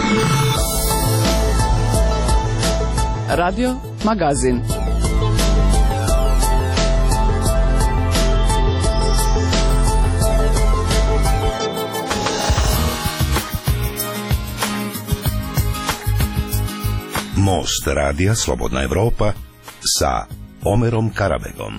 Radio Magazin. Most radija Slobodna Evropa sa Omerom Karabegom.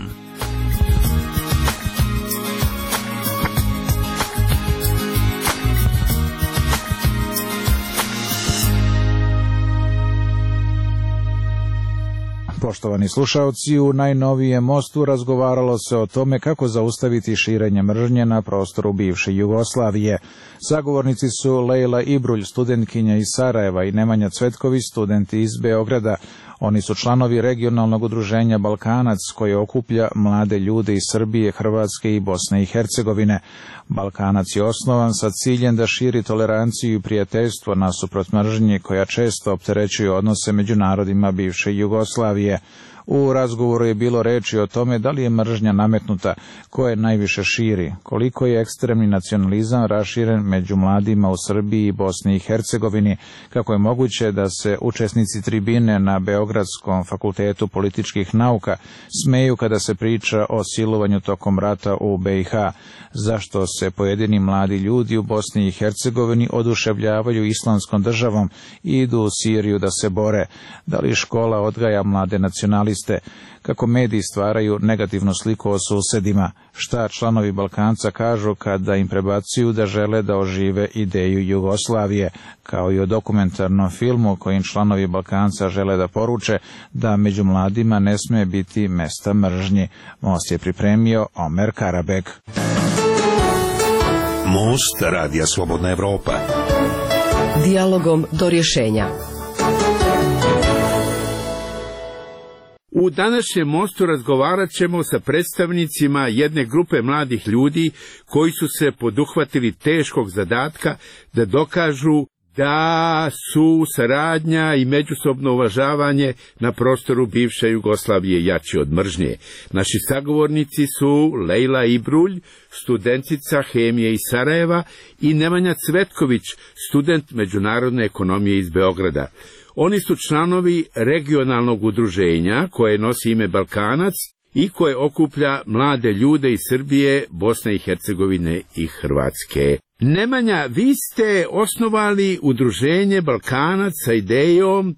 Poštovani slušaoci, u najnovijem Mostu razgovaralo se o tome kako zaustaviti širenje mržnje na prostoru bivše Jugoslavije. Sagovornici su Lejla Ibrulj, studentkinja iz Sarajeva, i Nemanja Cvetković, studenti iz Beograda. Oni su članovi regionalnog udruženja Balkanac, koje okuplja mlade ljude iz Srbije, Hrvatske i Bosne i Hercegovine. Balkanac je osnovan sa ciljem da širi toleranciju i prijateljstvo nasuprot mržnje koja često opterećuje odnose među narodima bivše Jugoslavije. U razgovoru je bilo reči o tome da li je mržnja nametnuta, ko je najviše širi, koliko je ekstremni nacionalizam raširen među mladima u Srbiji i Bosni i Hercegovini, kako je moguće da se učesnici tribine na Beogradskom fakultetu političkih nauka smeju kada se priča o silovanju tokom rata u BiH, zašto se pojedini mladi ljudi u Bosni i Hercegovini oduševljavaju islamskom državom i idu u Siriju da se bore, da li škola odgaja mlade nacionaliste, kako mediji stvaraju negativnu sliku o susedima, šta članovi Balkanca kažu kada im prebacuju da žele da ožive ideju Jugoslavije, kao i o dokumentarnom filmu kojim članovi Balkanca žele da poruče da među mladima ne sme biti mesta mržnji. Most je pripremio Omer Karabeg. Most radija Slobodna Evropa. Dijalogom do rješenja. U današnjem Mostu razgovarat ćemo sa predstavnicima jedne grupe mladih ljudi koji su se poduhvatili teškog zadatka da dokažu da su saradnja i međusobno uvažavanje na prostoru bivše Jugoslavije jači od mržnje. Naši sagovornici su Lejla Ibrulj, studentica hemije iz Sarajeva, i Nemanja Cvetković, student međunarodne ekonomije iz Beograda. Oni su članovi regionalnog udruženja koje nosi ime Balkanac i koje okuplja mlade ljude iz Srbije, Bosne i Hercegovine i Hrvatske. Nemanja, vi ste osnovali udruženje Balkanac sa idejom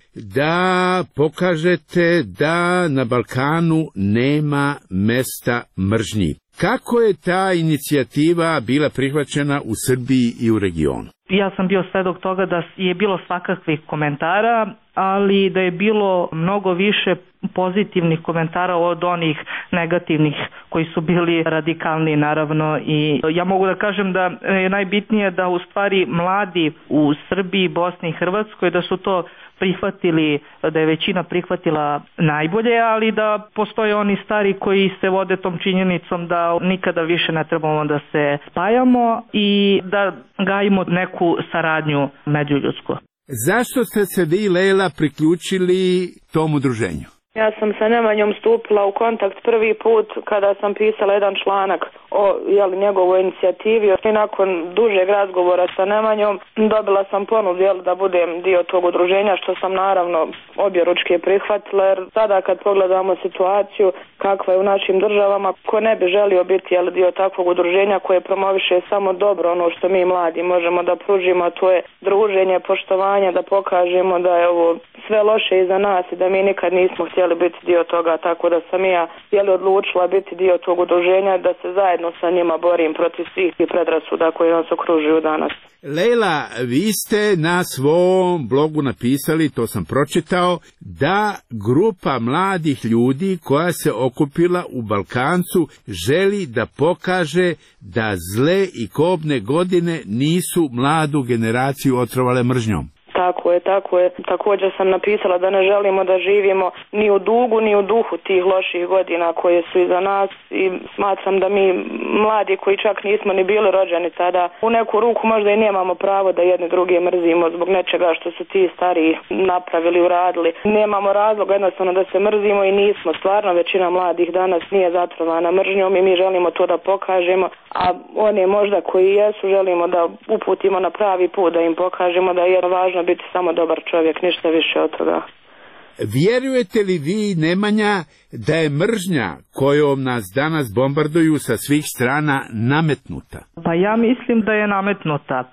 da pokažete da na Balkanu nema mesta mržnji. Kako je ta inicijativa bila prihvaćena u Srbiji i u regionu? Ja sam bio svedok toga da je bilo svakakvih komentara, ali da je bilo mnogo više pozitivnih komentara od onih negativnih koji su bili radikalni, naravno. I ja mogu da kažem da je najbitnije da u stvari mladi u Srbiji, Bosni i Hrvatskoj da su to prihvatili, da je većina prihvatila najbolje, ali da postoje oni stari koji se vode tom činjenicom da nikada više ne trebamo da se spajamo i da gajimo neku saradnju međuljudsku. Zašto ste se vi, Lejla, priključili tom udruženju? Ja sam sa Nemanjom stupila u kontakt prvi put kada sam pisala jedan članak o njegovoj inicijativi. I nakon dužeg razgovora sa Nemanjom dobila sam ponudu da budem dio tog udruženja, što sam naravno objeručke prihvatila, jer sada kad pogledamo situaciju kakva je u našim državama, ko ne bi želio biti dio takvog udruženja koje promoviše samo dobro, ono što mi mladi možemo da pružimo, a to je druženje, poštovanje, da pokažemo da je ovo sve loše iza nas i da mi nikad nismo htjeli biti dio toga, tako da sam ja odlučila biti dio tog udruženja, da se zajedno sa njima borim protiv svih i predrasuda koji nas okružuju danas. Lejla, vi ste na svom blogu napisali, to sam pročitao, da grupa mladih ljudi koja se okupila u Balkancu želi da pokaže da zle i kobne godine nisu mladu generaciju otrovale mržnjom. Tako je. Također sam napisala da ne želimo da živimo ni u dugu, ni u duhu tih loših godina koje su iza nas i smatram da mi mladi koji čak nismo ni bili rođeni tada, u neku ruku možda i nemamo pravo da jedni druge mrzimo zbog nečega što su ti stariji napravili, uradili. Nemamo razloga jednostavno da se mrzimo i nismo. Stvarno većina mladih danas nije zatrovana mržnjom i mi želimo to da pokažemo, a one možda koji jesu želimo da uputimo na pravi put, da im pokažemo da je važno biti samo dobar čovjek, ništa više od toga. Vjerujete li vi, Nemanja, da je mržnja kojom nas danas bombarduju sa svih strana nametnuta? Pa ja mislim da je nametnuta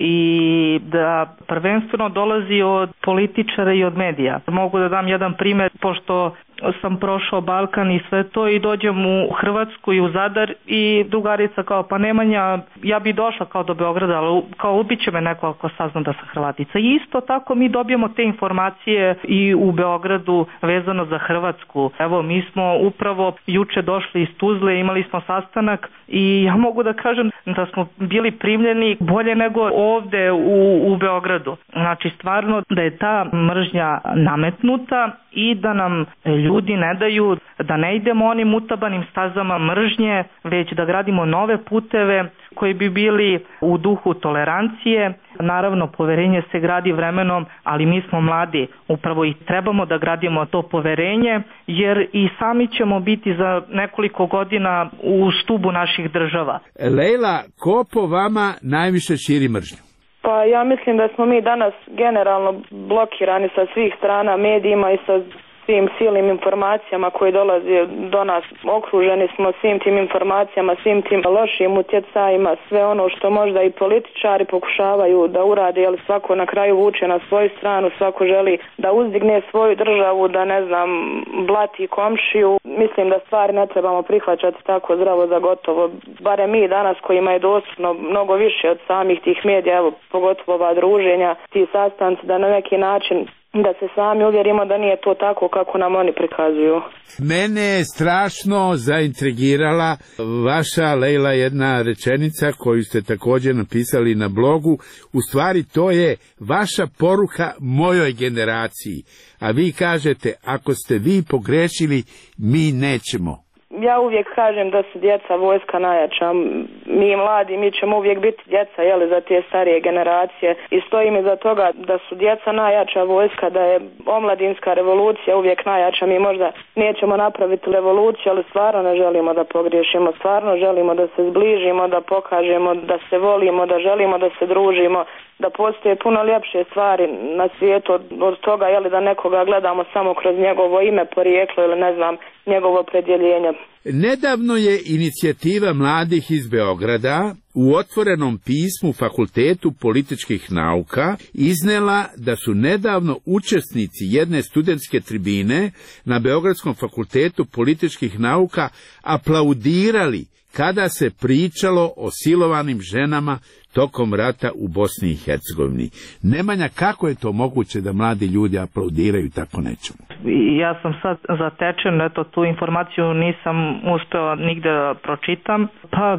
i da prvenstveno dolazi od političara i od medija. Mogu da dam jedan primjer, pošto sam prošao Balkan i sve to i dođem u Hrvatsku i u Zadar i drugarica kao pa Nemanja, ja bi došla kao do Beograda, ali kao ubiće me neko ako sazna da sam Hrvatica. I isto tako mi dobijemo te informacije i u Beogradu vezano za Hrvatsku. Evo mi smo upravo juče došli iz Tuzle, imali smo sastanak i ja mogu da kažem da smo bili primljeni bolje nego ovde u Beogradu. Znači stvarno da je ta mržnja nametnuta i da nam ljudi ne daju da ne idemo onim utabanim stazama mržnje, već da gradimo nove puteve koji bi bili u duhu tolerancije. Naravno, poverenje se gradi vremenom, ali mi smo mladi, upravo i trebamo da gradimo to poverenje, jer i sami ćemo biti za nekoliko godina u stubu naših država. Lejla, ko po vama najviše širi mržnju? Pa ja mislim da smo mi danas generalno blokirani sa svih strana medijima i sa svim silnim informacijama koje dolaze do nas. Okruženi smo svim tim informacijama, svim tim lošim utjecajima, sve ono što možda i političari pokušavaju da urade, jer svako na kraju vuče na svoju stranu, svako želi da uzdigne svoju državu, da ne znam, blati komšiju. Mislim da stvari ne trebamo prihvaćati tako zdravo za gotovo. Barem mi danas kojima je dostupno mnogo više od samih tih medija, evo pogotovo ova druženja, ti sastanci, da na neki način da se sami uvjerimo da nije to tako kako nam oni prikazuju. Mene je strašno zaintrigirala vaša, Lejla, jedna rečenica koju ste također napisali na blogu. U stvari to je vaša poruka mojoj generaciji. A vi kažete, ako ste vi pogrešili, mi nećemo. Ja uvijek kažem da su djeca vojska najjača. Mi mladi, mi ćemo uvijek biti djeca, za te starije generacije. I stojim iza toga da su djeca najjača vojska, da je omladinska revolucija uvijek najjača. Mi možda nećemo napraviti revoluciju, ali stvarno ne želimo da pogriješimo. Stvarno želimo da se zbližimo, da pokažemo da se volimo, da želimo da se družimo, da postoje puno ljepše stvari na svijetu od toga, da nekoga gledamo samo kroz njegovo ime, porijeklo ili ne znam, njegovo opredjeljenje. Nedavno je inicijativa mladih iz Beograda u otvorenom pismu Fakultetu političkih nauka iznela da su nedavno učesnici jedne studentske tribine na Beogradskom fakultetu političkih nauka aplaudirali kada se pričalo o silovanim ženama tokom rata u Bosni i Hercegovini. Nemanja, kako je to moguće da mladi ljudi aplaudiraju tako nečemu? Ja sam sad zatečen, tu informaciju nisam uspeo nigde da pročitam. Pa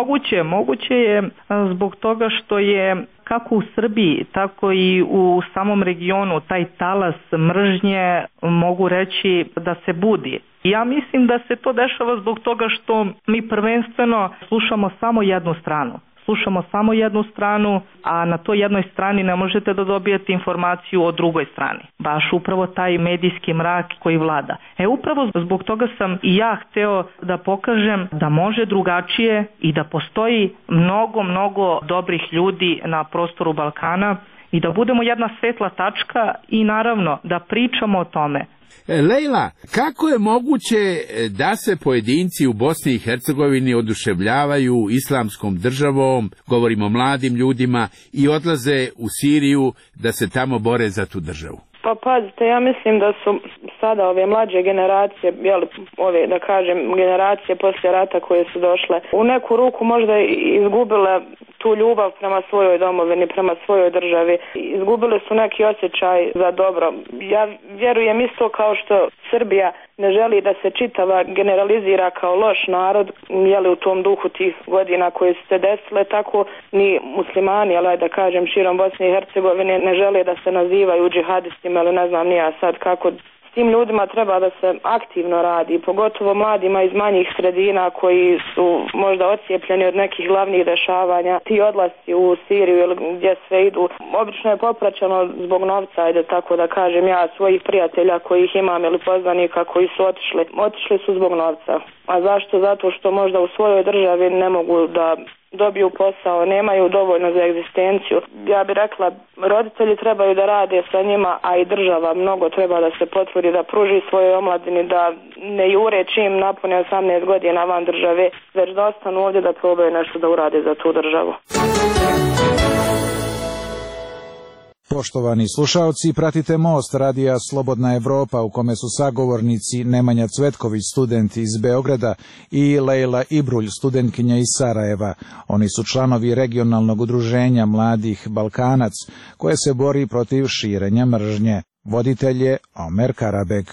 moguće je zbog toga što je kako u Srbiji, tako i u samom regionu taj talas mržnje, mogu reći da se budi. Ja mislim da se to dešava zbog toga što mi prvenstveno slušamo samo jednu stranu, a na toj jednoj strani ne možete da dobijete informaciju o drugoj strani. Baš upravo taj medijski mrak koji vlada. Upravo zbog toga sam i ja hteo da pokažem da može drugačije i da postoji mnogo dobrih ljudi na prostoru Balkana i da budemo jedna svetla tačka i naravno da pričamo o tome. Lejla, kako je moguće da se pojedinci u Bosni i Hercegovini oduševljavaju islamskom državom, govorimo o mladim ljudima, i odlaze u Siriju da se tamo bore za tu državu? Pa pazite, ja mislim da su sada ove mlađe generacije, ove da kažem generacije poslije rata koje su došle, u neku ruku možda izgubile tu ljubav prema svojoj domovini, prema svojoj državi. Izgubile su neki osjećaj za dobro. Ja vjerujem isto kao što Srbija ne želi da se čitava generalizira kao loš narod, u tom duhu tih godina koje su se desile, tako ni muslimani, da kažem širom Bosne i Hercegovine, ne žele da se nazivaju džihadistima, ili ne znam ni ja sad kako tim ljudima treba da se aktivno radi, pogotovo mladima iz manjih sredina koji su možda ocijepljeni od nekih glavnih dešavanja. Ti odlasci u Siriju ili gdje sve idu, obično je popraćeno zbog novca, ajde tako da kažem ja, svojih prijatelja kojih imam ili poznanika koji su otišli su zbog novca. A zašto? Zato što možda u svojoj državi ne mogu da dobiju posao, nemaju dovoljno za egzistenciju. Ja bih rekla, roditelji trebaju da rade sa njima, a i država mnogo treba da se potrudi, da pruži svojoj omladini, da ne jure čim napune 18 godina van države, već da ostanu ovdje da probaju nešto da urade za tu državu. Poštovani slušaoci, pratite Most radija Slobodna Evropa u kome su sagovornici Nemanja Cvetković, student iz Beograda, i Lejla Ibrulj, studentkinja iz Sarajeva. Oni su članovi regionalnog udruženja Mladih Balkanac, koje se bori protiv širenja mržnje. Voditelj je Omer Karabek.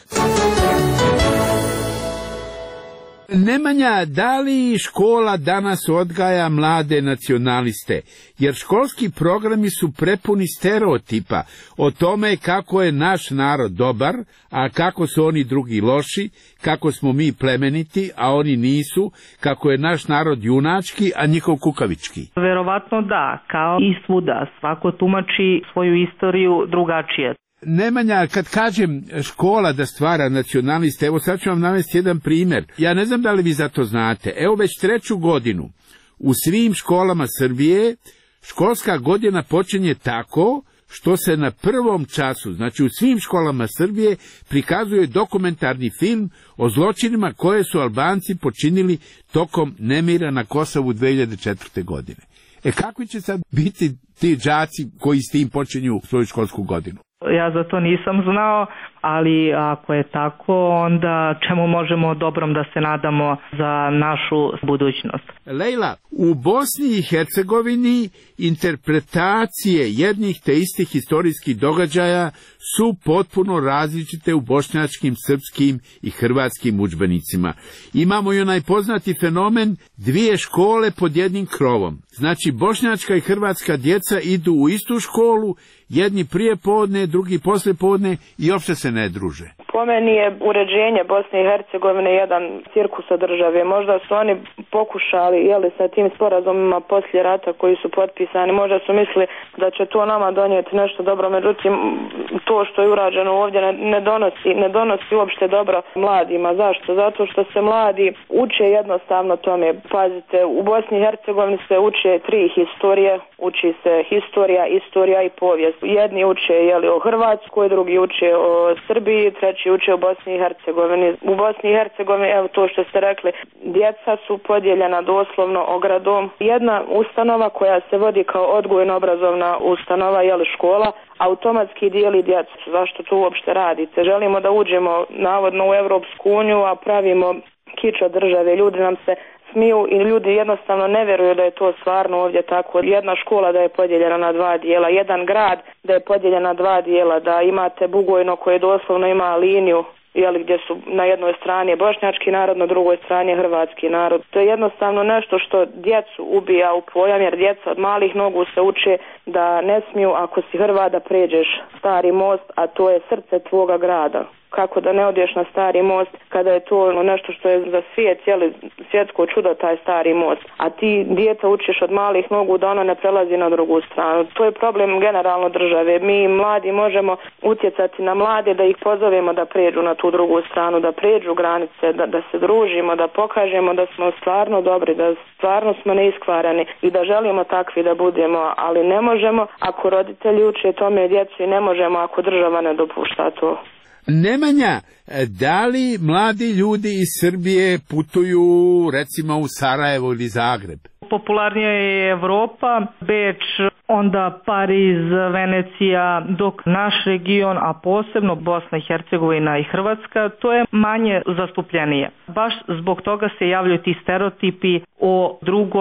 Nemanja, da li škola danas odgaja mlade nacionaliste? Jer školski programi su prepuni stereotipa o tome kako je naš narod dobar, a kako su oni drugi loši, kako smo mi plemeniti, a oni nisu, kako je naš narod junački, a njihov kukavički. Verovatno da, kao i svuda, svako tumači svoju istoriju drugačije. Nemanja, kad kažem škola da stvara nacionaliste, evo sad ću vam navesti jedan primjer. Ja ne znam da li vi za to znate. Evo već 3. godinu u svim školama Srbije školska godina počinje tako što se na prvom času, znači u svim školama Srbije, prikazuje dokumentarni film o zločinima koje su Albanci počinili tokom nemira na Kosovu 2004. godine. Kakvi će sad biti ti đaci koji s tim počinju svoju školsku godinu? Ja za to nisam znao, ali ako je tako, onda čemu možemo dobrom da se nadamo za našu budućnost? Lejla, u Bosni i Hercegovini interpretacije jednih te istih historijskih događaja su potpuno različite u bošnjačkim, srpskim i hrvatskim udžbenicima. Imamo i onaj poznati fenomen dvije škole pod jednim krovom. Znači, bošnjačka i hrvatska djeca idu u istu školu, jedni prije podne, drugi poslije podne i uopšte se ne druže. Po meni je uređenje Bosne i Hercegovine jedan cirkus od države. Možda su oni pokušali, sa tim sporazumima poslije rata koji su potpisani, možda su mislili da će to nama donijeti nešto dobro, međutim to što je urađeno ovdje ne donosi uopšte dobro mladima. Zašto? Zato što se mladi uče jednostavno tome. Pazite, u Bosni i Hercegovini se uče 3 historije, uči se istorija i povijest. Jedni uče o Hrvatskoj, drugi uče o Srbiji, treći uče o Bosni i Hercegovini. U Bosni i Hercegovini, evo to što ste rekli, djeca su podijeljena doslovno ogradom. Jedna ustanova koja se vodi kao odgojno-obrazovna ustanova, škola, automatski dijeli djecu. Zašto to uopšte radite? Želimo da uđemo navodno u Evropsku uniju, a pravimo kič od države. Ljudi nam se smiju i ljudi jednostavno ne vjeruju da je to stvarno ovdje tako. Jedna škola da je podijeljena na 2 dijela, jedan grad da je podijeljen na 2 dijela, da imate Bugojno koje doslovno ima liniju gdje su na jednoj strani bošnjački narod, na drugoj strani hrvatski narod. To je jednostavno nešto što djecu ubija u pojam, jer djeca od malih nogu se uče da ne smiju, ako si Hrvat, da pređeš Stari most, a to je srce tvoga grada. Kako da ne odeš na Stari most kada je to nešto što je za svijet, svjetsko čudo, taj Stari most. A ti dijete učiš od malih nogu da ono ne prelazi na drugu stranu. To je problem generalno države. Mi mladi možemo utjecati na mlade da ih pozovemo da pređu na tu drugu stranu, da pređu granice, da se družimo, da pokažemo da smo stvarno dobri, da stvarno smo neiskvarani i da želimo takvi da budemo, ali ne možemo ako roditelji uče tome djecu i ne možemo ako država ne dopušta to. Nemanja, da li mladi ljudi iz Srbije putuju recimo u Sarajevo ili Zagreb? Popularnija je Evropa, Beč, onda Pariz, Venecija, dok naš region, a posebno Bosna i Hercegovina i Hrvatska, to je manje zastupljenije. Baš zbog toga se javljaju ti stereotipi o drugom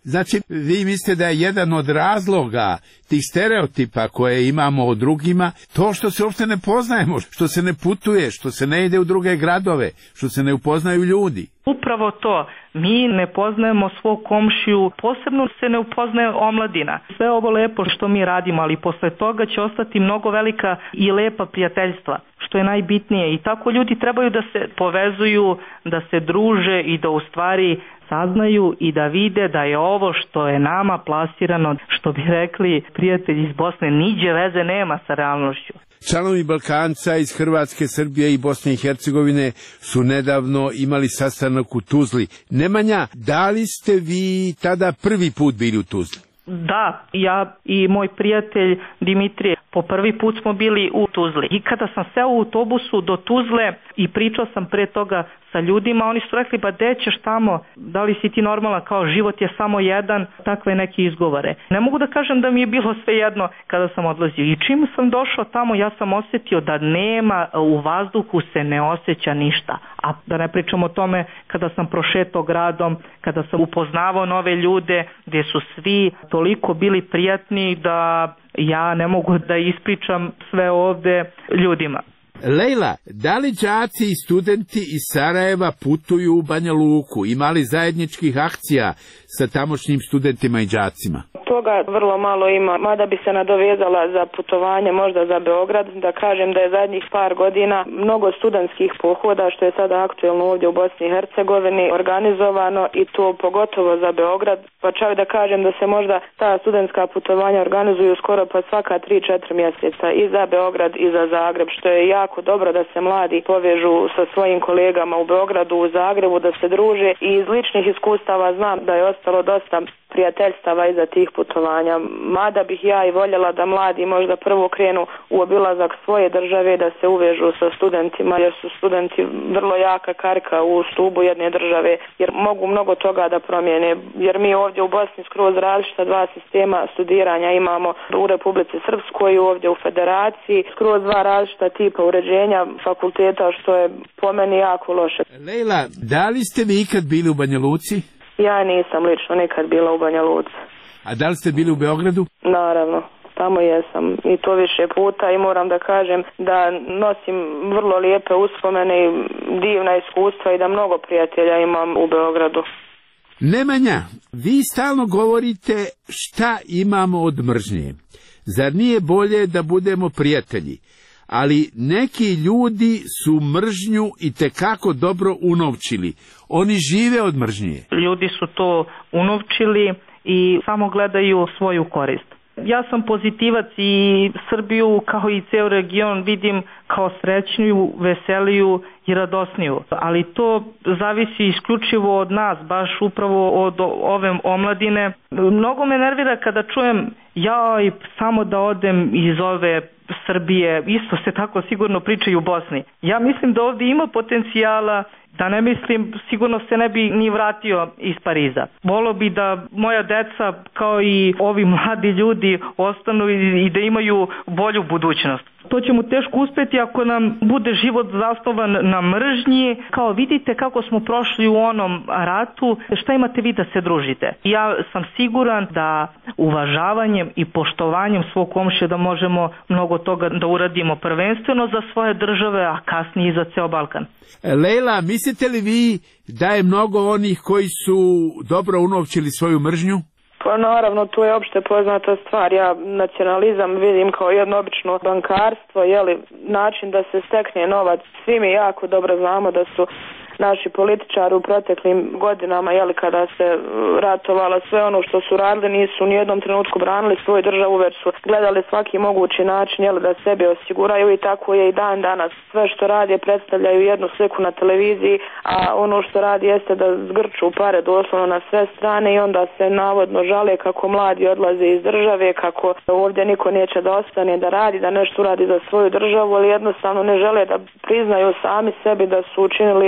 Znači, vi mislite da je jedan od razloga tih stereotipa koje imamo o drugima, to što se uopšte ne poznajemo, što se ne putuje, što se ne ide u druge gradove, što se ne upoznaju ljudi. Upravo to. Mi ne poznajemo svog komšiju, posebno se ne upoznaje omladina. Sve ovo lepo što mi radimo, ali posle toga će ostati mnogo velika i lepa prijateljstva, što je najbitnije. I tako ljudi trebaju da se povezuju, da se druže i da u stvari saznaju i da vide da je ovo što je nama plasirano, što bi rekli prijatelji iz Bosne, niđe veze nema sa realnošću. Članovi Balkanca iz Hrvatske, Srbije i Bosne i Hercegovine su nedavno imali sastanak u Tuzli. Nemanja, da li ste vi tada prvi put bili u Tuzli? Da, ja i moj prijatelj Dimitrije po prvi put smo bili u Tuzli. I kada sam seo u autobusu do Tuzle i pričao sam pre toga sa ljudima, oni su rekli, ba gde ćeš tamo, da li si ti normalan, kao život je samo jedan, takve neke izgovore. Ne mogu da kažem da mi je bilo sve jedno kada sam odlazio. I čim sam došao tamo, ja sam osjetio da nema, u vazduhu se ne osjeća ništa. A da ne pričam o tome kada sam prošetao gradom, kada sam upoznavao nove ljude, gdje su svi toliko bili prijatni da ja ne mogu da ispričam sve ovde ljudima. Lejla, da li đaci i studenti iz Sarajeva putuju u Banja Luku? Imali zajedničkih akcija sa tamošnjim studentima i đacima? Toga vrlo malo ima, mada bi se nadovezala za putovanje možda za Beograd, da kažem da je zadnjih par godina mnogo studentskih pohoda, što je sada aktuelno ovdje u Bosni i Hercegovini, organizovano i to pogotovo za Beograd, pa čak da kažem da se možda ta studentska putovanja organizuju skoro pa svaka 3-4 mjeseca i za Beograd i za Zagreb, što je jako dobro da se mladi povežu sa svojim kolegama u Beogradu, u Zagrebu, da se druže i iz ličnih iskustava znam da je ostalo dosta prijateljstava iza tih putovanja. Mada bih ja i voljela da mladi možda prvo krenu u obilazak svoje države, da se uvežu sa studentima, jer su studenti vrlo jaka karika u stubu jedne države, jer mogu mnogo toga da promijene. Jer mi ovdje u Bosni skroz različita dva sistema studiranja imamo u Republici Srpskoj i ovdje u Federaciji, skroz dva različita tipa uređenja fakulteta, što je po meni jako loše. Lejla, da li ste vi ikad bili u Banja Luci? Ja nisam lično nikad bila u Banja Luci. A da li ste bili u Beogradu? Naravno, tamo jesam i to više puta i moram da kažem da nosim vrlo lijepe uspomene i divna iskustva i da mnogo prijatelja imam u Beogradu. Nemanja, vi stalno govorite šta imamo od mržnje. Zar nije bolje da budemo prijatelji? Ali neki ljudi su mržnju i tekako dobro unovčili. Oni žive od mržnje. Ljudi su to unovčili i samo gledaju svoju korist. Ja sam pozitivac i Srbiju kao i ceo region vidim kao srećniju, veseliju i radosniju. Ali to zavisi isključivo od nas, baš upravo od ove omladine. Mnogo me nervira kada čujem ja i samo da odem iz ove Srbije, isto se tako sigurno pričaju u Bosni. Ja mislim da ovdje ima potencijala, da ne mislim, sigurno se ne bi ni vratio iz Pariza. Volio bi da moja deca, kao i ovi mladi ljudi, ostanu i da imaju bolju budućnost. To ćemo teško uspjeti ako nam bude život zasnovan na mržnji. Kao vidite kako smo prošli u onom ratu, šta imate vi da se družite? Ja sam siguran da uvažavanjem i poštovanjem svog komšije da možemo mnogo toga da uradimo prvenstveno za svoje države, a kasnije i za ceo Balkan. Lejla, mislite li vi da je mnogo onih koji su dobro unovčili svoju mržnju? Pa naravno, to je opšte poznata stvar. Ja nacionalizam vidim kao jedno obično bankarstvo, način da se stekne novac. Svi mi jako dobro znamo da su naši političari u proteklim godinama, kada se ratovala, sve ono što su radili, nisu u nijednom trenutku branili svoju državu, već su gledali svaki mogući način da sebe osiguraju i tako je i dan danas. Sve što rade predstavljaju jednu sliku na televiziji, a ono što radi jeste da zgrču pare doslovno na sve strane i onda se navodno žale kako mladi odlaze iz države, kako ovdje niko neće da ostane da radi, da nešto radi za svoju državu, ali jednostavno ne žele da priznaju sami sebi da su učinili jednu veliku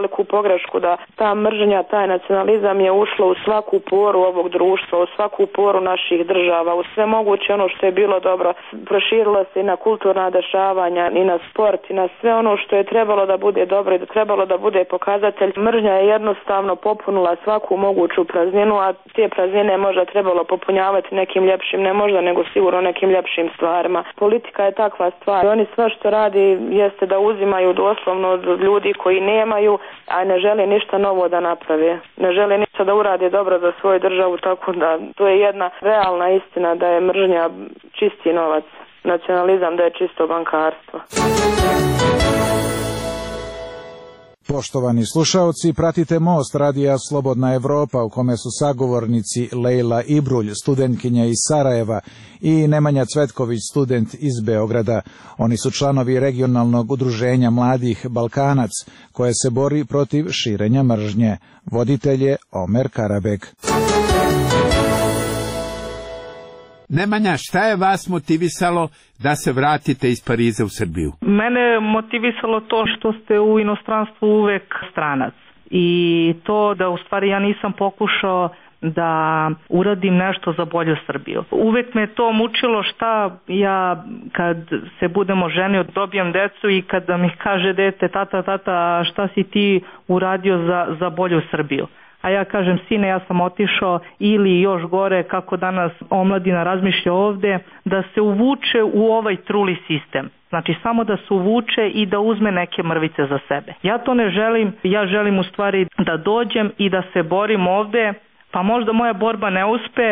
veliku pogrešku da ta mržnja, taj nacionalizam je ušlo u svaku poru ovog društva, u svaku poru naših država, u sve moguće ono što je bilo dobro. Proširilo se i na kulturna dešavanja, i na sport, i na sve ono što je trebalo da bude dobro i da trebalo da bude pokazatelj. Mržnja je jednostavno popunila svaku moguću prazninu, a te praznine možda trebalo popunjavati nekim ljepšim, ne možda, nego sigurno nekim ljepšim stvarima. Politika je takva stvar. Oni sve što radi jeste da uzimaju doslovno od ljudi koji nemaju, a ne žele ništa novo da naprave. Ne žele ništa da urade dobro za svoju državu, tako da to je jedna realna istina da je mržnja čisti novac. Nacionalizam da je čisto bankarstvo. Poštovani slušaoci, pratite Most radija Slobodna Evropa u kome su sagovornici Lejla Ibrulj, studentkinja iz Sarajeva, i Nemanja Cvetković, student iz Beograda. Oni su članovi regionalnog udruženja mladih Balkanac, koje se bori protiv širenja mržnje. Voditelj je Omer Karabek. Nemanja, šta je vas motivisalo da se vratite iz Pariza u Srbiju? Mene je motivisalo to što ste u inostranstvu uvek stranac. I to da u stvari ja nisam pokušao da uradim nešto za bolju Srbiju. Uvek me to mučilo šta ja kad se budemo ženi dobijem decu i kada mi kaže dete tata šta si ti uradio za bolju Srbiju. A ja kažem, sine, ja sam otišao, ili još gore, kako danas omladina razmišlja ovde, da se uvuče u ovaj truli sistem. Znači, samo da se uvuče i da uzme neke mrvice za sebe. Ja to ne želim, ja želim u stvari da dođem i da se borim ovde, pa možda moja borba ne uspe,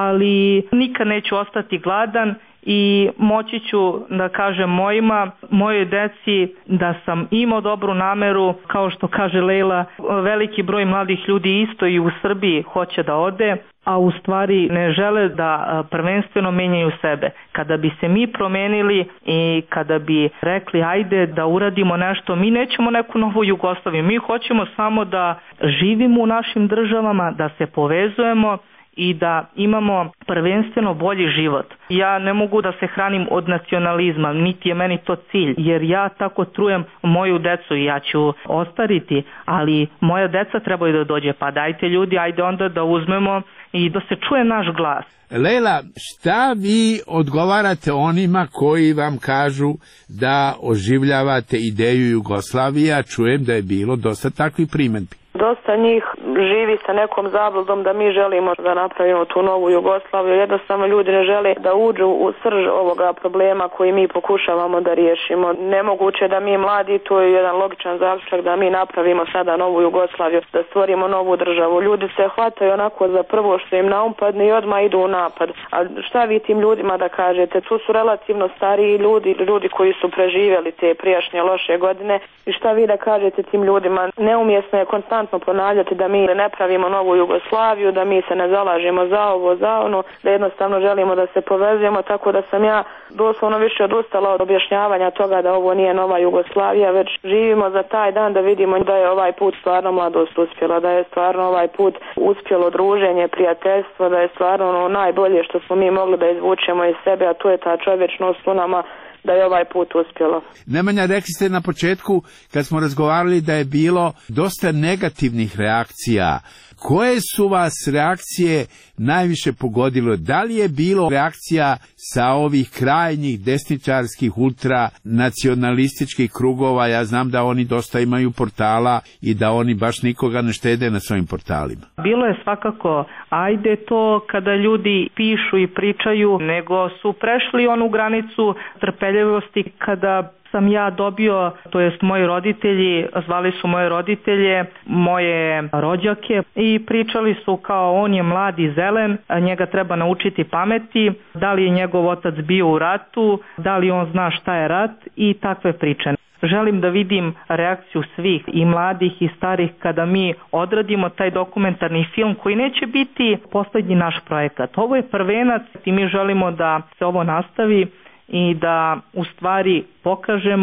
ali nikad neću ostati gladan i moći ću da kažem mojoj deci da sam imao dobru nameru, kao što kaže Lejla, veliki broj mladih ljudi isto i u Srbiji hoće da ode, a u stvari ne žele da prvenstveno menjaju sebe. Kada bi se mi promenili i kada bi rekli ajde da uradimo nešto, mi nećemo neku novu Jugoslaviju, mi hoćemo samo da živimo u našim državama, da se povezujemo i da imamo prvenstveno bolji život. Ja ne mogu da se hranim od nacionalizma, niti je meni to cilj, jer ja tako trujem moju decu i ja ću ostariti, ali moja deca trebaju da dođe, pa dajte ljudi, ajde onda da uzmemo i da se čuje naš glas. Lejla, šta vi odgovarate onima koji vam kažu da oživljavate ideju Jugoslavije? Čujem da je bilo dosta takvih primjedbi. Dosta njih živi sa nekom zabludom da mi želimo da napravimo tu novu Jugoslaviju. Jednostavno ljudi ne žele da uđu u srž ovoga problema koji mi pokušavamo da riješimo. Nemoguće da mi mladi, to je jedan logičan zaključak, da mi napravimo sada novu Jugoslaviju, da stvorimo novu državu. Ljudi se hvataju onako za prvo što im naumpadne i odmah idu u napad. A šta vi tim ljudima da kažete? Tu su relativno stariji ljudi koji su preživjeli te prijašnje loše godine. I šta vi da kažete tim ljudima? Neumjesno je konstantno ponavljati da mi ne pravimo novu Jugoslaviju, da mi se ne zalažemo za ovo, za ono, da jednostavno želimo da se povezujemo, tako da sam ja doslovno više odustala od objašnjavanja toga da ovo nije nova Jugoslavija, već živimo za taj dan da vidimo da je ovaj put stvarno mladost uspjela, da je stvarno ovaj put uspjelo druženje, prijateljstvo, da je stvarno ono najbolje što smo mi mogli da izvučemo iz sebe, a to je ta čovječnost u nama, da je ovaj put uspjelo. Nemanja, rekli ste na početku, kad smo razgovarali, da je bilo dosta negativnih reakcija. Koje su vas reakcije najviše pogodilo? Da li je bilo reakcija sa ovih krajnjih desničarskih ultranacionalističkih krugova? Ja znam da oni dosta imaju portala i da oni baš nikoga ne štede na svojim portalima. Bilo je svakako, ajde to kada ljudi pišu i pričaju, nego su prešli onu granicu trpeljivosti kada sam ja dobio, to jest moji roditelji, zvali su moje roditelje, moje rođake i pričali su kao on je mlad i zelen, njega treba naučiti pameti, da li je njegov otac bio u ratu, da li on zna šta je rat i takve priče. Želim da vidim reakciju svih, i mladih i starih, kada mi odradimo taj dokumentarni film koji neće biti poslednji naš projekat. Ovo je prvenac i mi želimo da se ovo nastavi i da u stvari pokažemo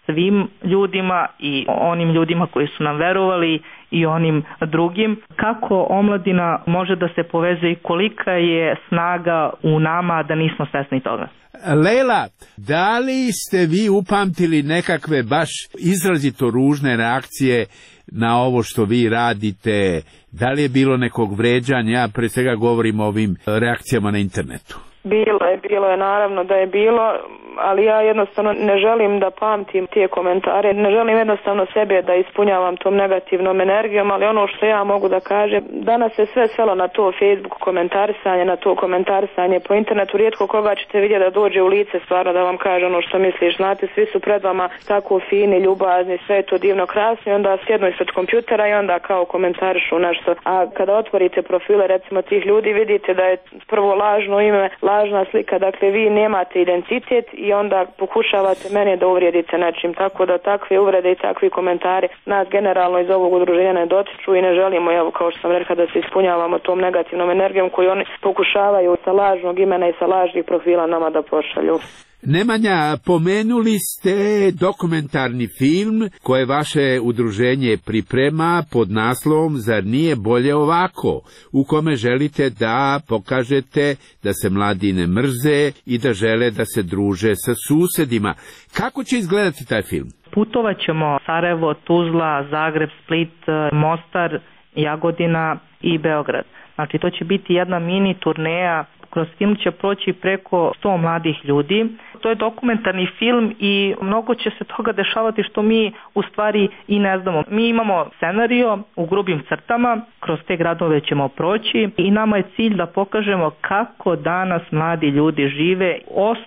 svim ljudima i onim ljudima koji su nam verovali i onim drugim. Kako omladina može da se povezuje i kolika je snaga u nama da nismo svesni toga. Lejla, da li ste vi upamtili nekakve baš izrazito ružne reakcije na ovo što vi radite? Da li je bilo nekog vređanja? Ja pre svega govorim o ovim reakcijama na internetu. Bilo je, naravno da je bilo, ali ja jednostavno ne želim da pamtim te komentare, ne želim jednostavno sebe da ispunjavam tom negativnom energijom, ali ono što ja mogu da kažem, danas se sve svelo na to Facebook komentarisanje, na to komentarisanje po internetu, rijetko koga ćete vidjeti da dođe u lice stvarno da vam kaže ono što misliš, znate, svi su pred vama tako fini, ljubazni, sve je to divno, krasno i onda sjednu ispred kompjutera i onda kao komentarišu nešto, a kada otvorite profile recimo tih ljudi vidite da je prvo lažno ime, lažna slika, dakle vi nemate identitet i onda pokušavate mene da uvrijedite nečim, tako da takve uvrede i takvi komentari nas generalno iz ovog udruženja ne dotiču i ne želimo, evo kao što sam rekla, da se ispunjavamo tom negativnom energijom koju oni pokušavaju sa lažnog imena i sa lažnih profila nama da pošalju. Nemanja, pomenuli ste dokumentarni film koje vaše udruženje priprema pod naslovom Zar nije bolje ovako, u kome želite da pokažete da se mladi ne mrze i da žele da se druže sa susedima. Kako će izgledati taj film? Putovat ćemo Sarajevo, Tuzla, Zagreb, Split, Mostar, Jagodina i Beograd. Znači to će biti jedna mini turneja. Kroz film će proći preko 100 mladih ljudi. To je dokumentarni film i mnogo će se toga dešavati što mi u stvari i ne znamo. Mi imamo scenario u grubim crtama, kroz te gradove ćemo proći i nama je cilj da pokažemo kako danas mladi ljudi žive.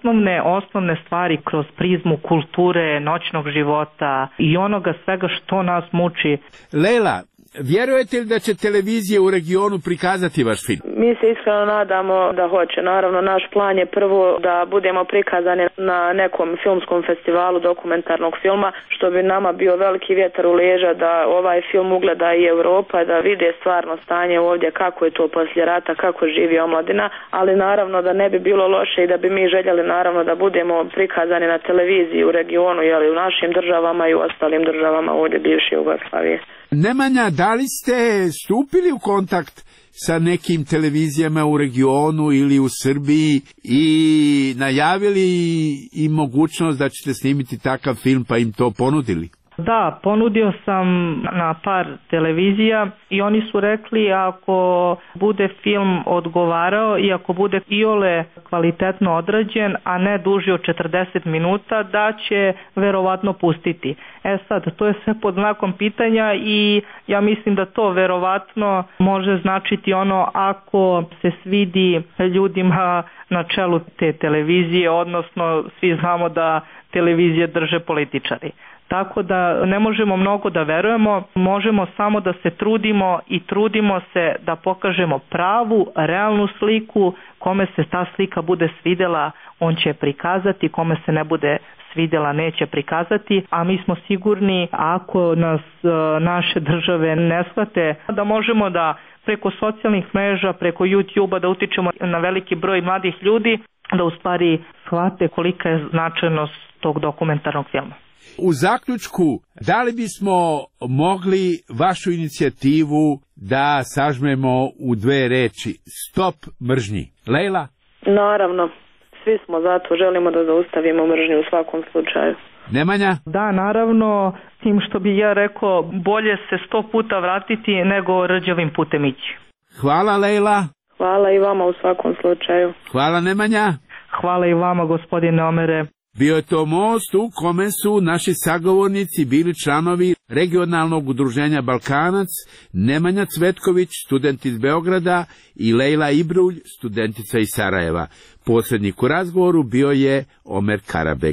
Osnovne stvari kroz prizmu kulture, noćnog života i onoga svega što nas muči. Lejla, vjerujete li da će televizije u regionu prikazati vaš film? Mi se iskreno nadamo da hoće. Naravno, naš plan je prvo da budemo prikazani na nekom filmskom festivalu dokumentarnog filma, što bi nama bio veliki vjetar u leđa da ovaj film ugleda i Europa, da vide stvarno stanje ovdje, kako je to poslije rata, kako živi omladina, ali naravno da ne bi bilo loše i da bi mi željeli naravno da budemo prikazani na televiziji u regionu, jeli u našim državama i u ostalim državama ovdje bivše Jugoslavije. Nemanja, da li ste stupili u kontakt sa nekim televizijama u regionu ili u Srbiji i najavili im mogućnost da ćete snimiti takav film pa im to ponudili? Da, ponudio sam na par televizija i oni su rekli ako bude film odgovarao i ako bude iole kvalitetno odrađen, a ne duži od 40 minuta, da će verovatno pustiti. Sad, to je sve pod znakom pitanja i ja mislim da to verovatno može značiti ono ako se svidi ljudima na čelu te televizije, odnosno svi znamo da televizije drže političari. Tako da ne možemo mnogo da verujemo, možemo samo da se trudimo i trudimo se da pokažemo pravu, realnu sliku. Kome se ta slika bude svidjela, on će prikazati, kome se ne bude svidjela, neće prikazati, a mi smo sigurni ako nas naše države ne shvate, da možemo da preko socijalnih mreža, preko YouTube-a da utičemo na veliki broj mladih ljudi, da u stvari shvate kolika je značajnost tog dokumentarnog filma. U zaključku, da li bismo mogli vašu inicijativu da sažmemo u 2 reči? Stop mržnji. Lejla? Naravno, svi smo zato, želimo da zaustavimo mržnju u svakom slučaju. Nemanja? Da, naravno, tim što bi ja rekao, bolje se 100 puta vratiti nego rđavim putem ići. Hvala, Lejla. Hvala i vama u svakom slučaju. Hvala, Nemanja. Hvala i vama, gospodine Omere. Bio je to most u kome su naši sagovornici bili članovi regionalnog udruženja Balkanac, Nemanja Cvetković, student iz Beograda, i Lejla Ibrulj, studentica iz Sarajeva. Posrednik u razgovoru bio je Omer Karabek.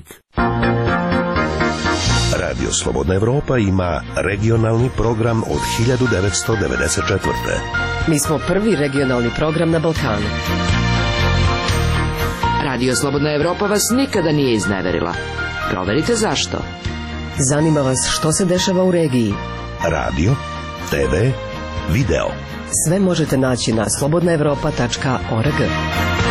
Radio Slobodna Evropa ima regionalni program od 1994. Mi smo prvi regionalni program na Balkanu. Radio Slobodna Evropa vas nikada nije izneverila. Proverite zašto. Zanima vas što se dešava u regiji. Radio, TV, video. Sve možete naći na slobodnaevropa.org.